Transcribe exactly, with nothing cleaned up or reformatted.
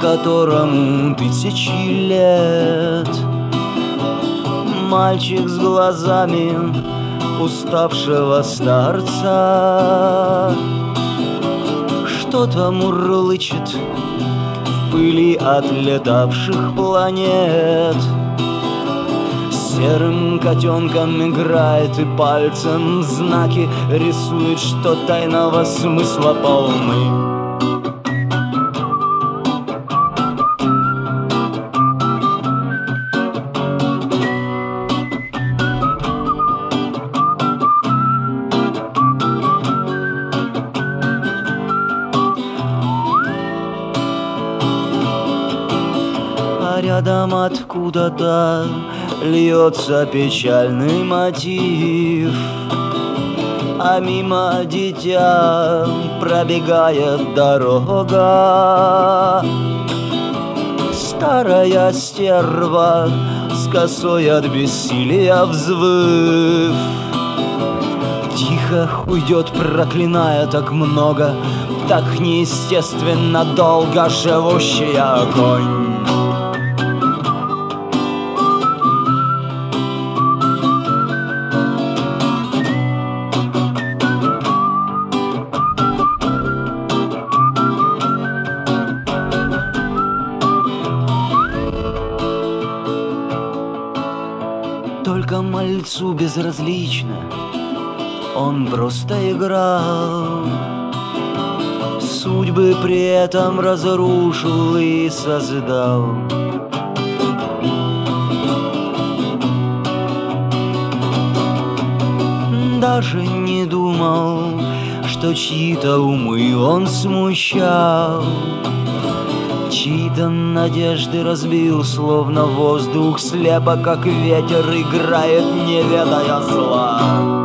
которому тысячи лет. Мальчик с глазами уставшего старца что-то мурлычет в пыли отлетавших планет. Серым котенком играет и пальцем знаки рисует, что тайного смысла полны. Рядом откуда-то льется печальный мотив, а мимо дитя пробегает дорога. Старая стерва с косой от бессилия взвыв тихо уйдет, проклиная так много, так неестественно долго живущий огонь. Только мальцу безразлично, он просто играл, судьбы при этом разрушил и создал. Даже не думал, что чьи-то умы он смущал, чьи-то надежды разбил, словно воздух слепо, как ветер, играет, не ведая зла.